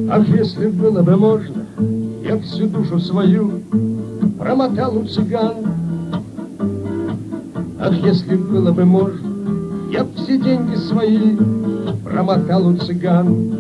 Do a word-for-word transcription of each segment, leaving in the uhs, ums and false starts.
Ах, если было бы можно, я всю душу свою промотал у цыган. Ах, если было бы можно, я б все деньги свои промотал у цыган.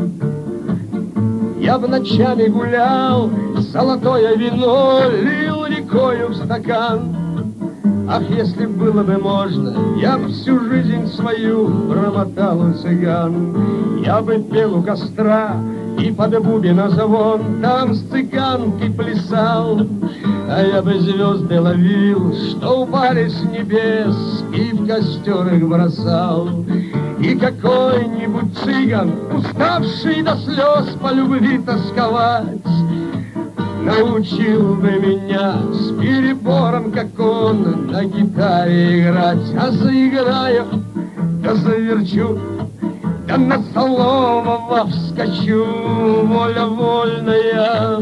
Я бы ночами гулял, золотое вино лил рекою в стакан. Ах, если было бы можно, я бы всю жизнь свою промотал у цыган. Я бы пел у костра и под бубен звон там с цыганкой плясал. А я бы звезды ловил, что упали с небес, и в костер их бросал. И какой-нибудь цыган, уставший до слез по любви тосковать, научил бы меня с перебором, как он, на гитаре играть. А заиграю, да заверчу, да на соломова вскочу, воля вольная.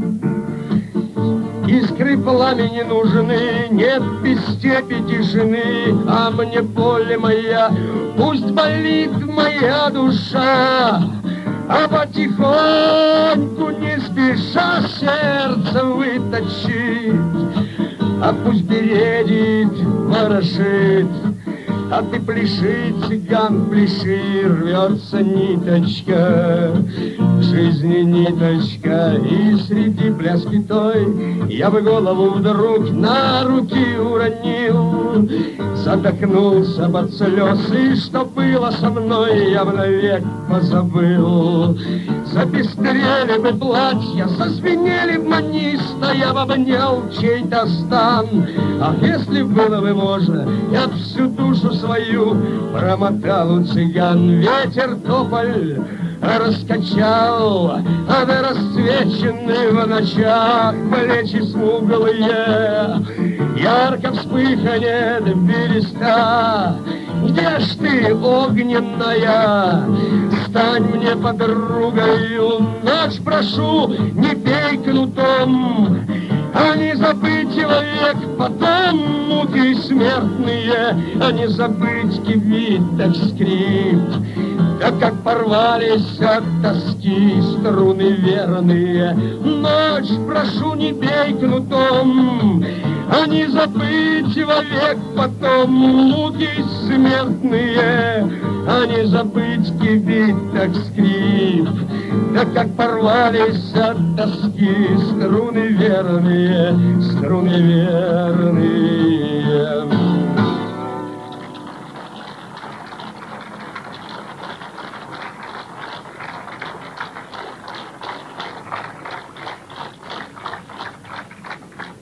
Искры пламени нужны, нет без степи тишины, а мне боль моя, пусть болит моя душа, а потихоньку, не спеша, сердце выточить. А пусть бередит, ворошит, а ты пляши, цыган, пляши, рвется ниточка, в жизни ниточка. И среди пляски той я бы голову вдруг на руки уронил, задохнулся от слез, и что было со мной, я бы навек позабыл. Запестрели бы платья, зазвенели б маниста, я бы обнял чей-то стан. Ах, если было бы можно, я б всю душу свою промотал у цыган. Ветер тополь раскачал, а до расцвеченные в ночах плечи смуглые ярко вспыхнет береста. Где ж ты, огненная, стань мне подругою, ночь прошу, не бей кнутом, а не забыть век потом муки смертные, а не забыть кивит так скрип. Да как порвались от тоски струны верные, ночь прошу, не бей кнутом, а не забыть вовек потом муки смертные, а не забыть кибит так скрип. Да как порвались от тоски струны верные, струны верные.